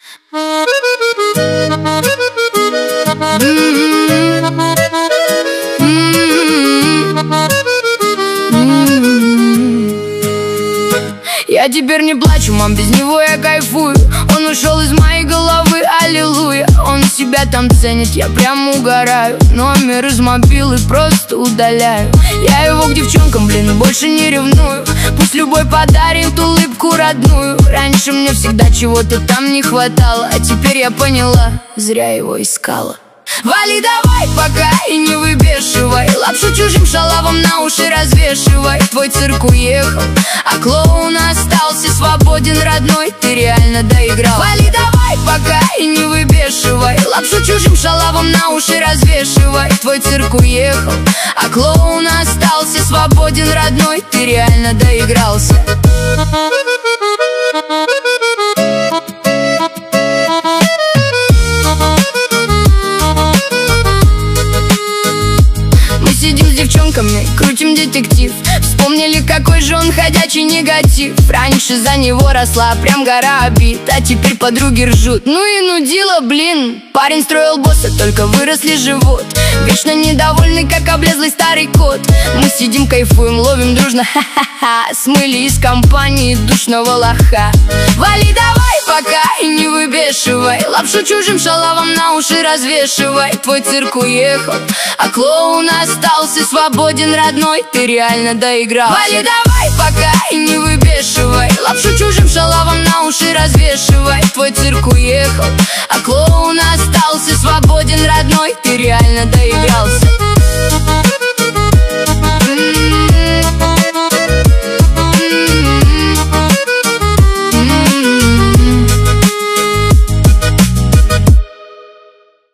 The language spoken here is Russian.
Я теперь не плачу, мам, без него я кайфую. Он ушел из моей головы, аллилуйя. Он себя там ценит, я прям угораю. Номер из мобилы просто удаляю. Я его к девчонкам, блин, больше не ревную. Пусть любой подарит улыбку родную. Раньше мне всегда чего-то там не хватало, а теперь я поняла, зря его искала. Вали давай пока и не выбешивай, лапшу чужим шалавам на уши развешивай. Твой цирк уехал, а клоун остался свободен, родной, ты реально доиграл. Вали давай пока и не выбешивай, лапшу чужим шалавам на уши развешивай. Твой цирк уехал, а клоун остался свободен, родной, ты реально доигрался. Сидим с девчонками, крутим детектив. Вспомнили, какой же он ходячий негатив. Раньше за него росла прям гора обид, а теперь подруги ржут. Ну и нудила, блин. Парень строил босса, только выросли живот. Вечно недовольный, как облезлый старый кот. Мы сидим, кайфуем, ловим дружно, ха-ха-ха. Смыли из компании душного лоха. Вали давай пока и не выбешивай, лапшу чужим шалавам на уши развешивай. Твой цирк уехал, а клоун остался свободен, родной, ты реально доиграл. Вали давай пока и не выбешивай, лапшу чужим шалавам на уши развешивай. Твой цирк уехал, а клоун остался свободен, родной, ты реально доигрался.